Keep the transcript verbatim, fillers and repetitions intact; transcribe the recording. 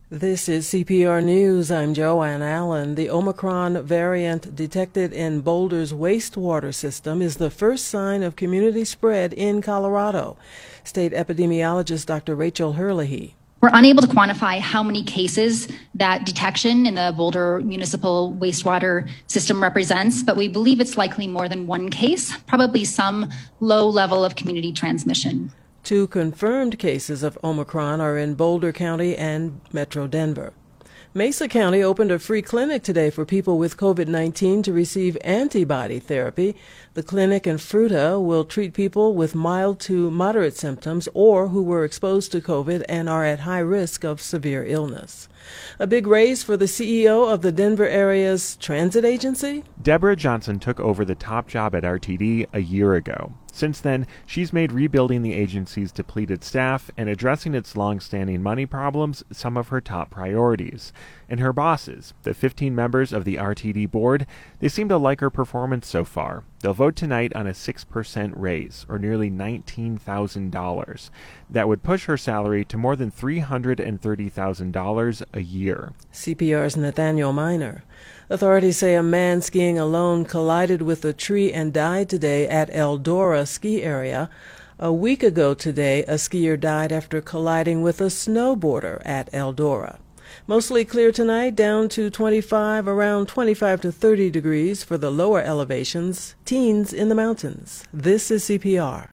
This is C P R News. I'm Joanne Allen. The Omicron variant detected in Boulder's wastewater system is the first sign of community spread in Colorado. State epidemiologist Doctor Rachel Herlihy. We're unable to quantify how many cases that detection in the Boulder municipal wastewater system represents, but we believe it's likely more than one case, probably some low level of community transmission. Two confirmed cases of Omicron are in Boulder County and Metro Denver. Mesa County opened a free clinic today for people with COVID nineteen to receive antibody therapy. The clinic in Fruita will treat people with mild to moderate symptoms or who were exposed to COVID and are at high risk of severe illness. A big raise for the C E O of the Denver area's transit agency? Deborah Johnson took over the top job at R T D a year ago. Since then, she's made rebuilding the agency's depleted staff and addressing its long-standing money problems some of her top priorities. And her bosses, the fifteen members of the R T D board, they seem to like her performance so far. They'll vote tonight on a six percent raise, or nearly nineteen thousand dollars. That would push her salary to more than three hundred thirty thousand dollars a year. C P R's Nathaniel Miner. Authorities say a man skiing alone collided with a tree and died today at Eldora ski area. A week ago today, a skier died after colliding with a snowboarder at Eldora. Mostly clear tonight, down to twenty-five, around twenty-five to thirty degrees for the lower elevations, teens in the mountains. This is C P R.